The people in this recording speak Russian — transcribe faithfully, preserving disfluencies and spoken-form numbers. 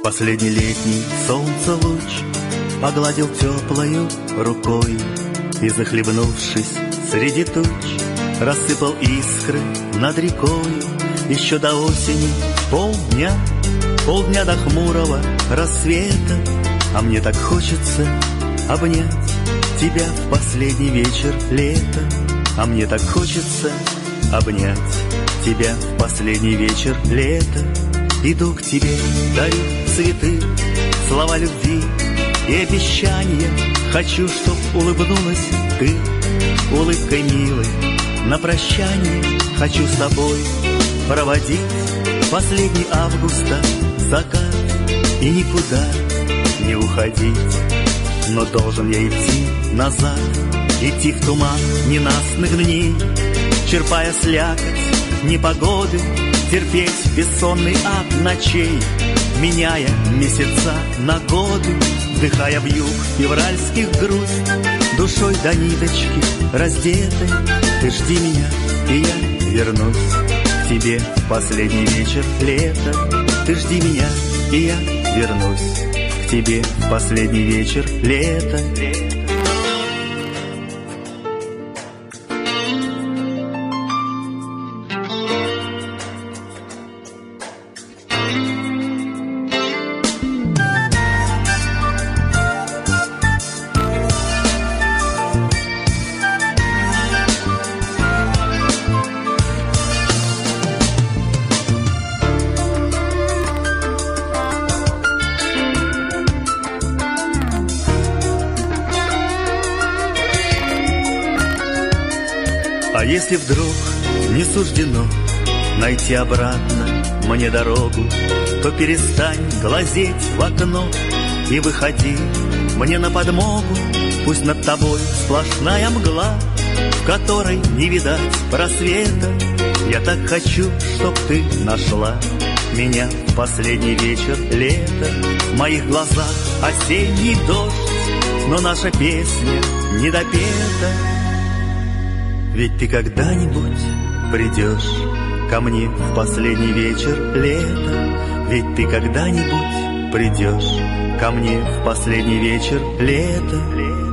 Последний летний солнце луч погладил теплою рукой и, захлебнувшись среди туч, рассыпал искры над рекой. Еще до осени полдня, полдня до хмурого рассвета, а мне так хочется обнять тебя в последний вечер лета. А мне так хочется обнять тебя в последний вечер лета. Иду к тебе, дарю цветы, слова любви и обещания. Хочу, чтоб улыбнулась ты улыбкой милой на прощание. Хочу с тобой проводить последний августа закат и никуда не уходить. Но должен я идти назад, идти в туман ненастных дней, черпая слякоть непогоды, терпеть бессонный ад ночей, меняя месяца на годы, вдыхая вьюг февральских грусть, душой до ниточки раздетой. Ты жди меня, и я вернусь к тебе в последний вечер лета. Ты жди меня, и я вернусь к тебе в последний вечер лета. А если вдруг не суждено найти обратно мне дорогу, то перестань глазеть в окно и выходи мне на подмогу. Пусть над тобой сплошная мгла, в которой не видать просвета. Я так хочу, чтоб ты нашла меня в последний вечер лета. В моих глазах осенний дождь, но наша песня не допета. Ведь ты когда-нибудь придешь ко мне в последний вечер лета. Ведь ты когда-нибудь придешь ко мне в последний вечер лета.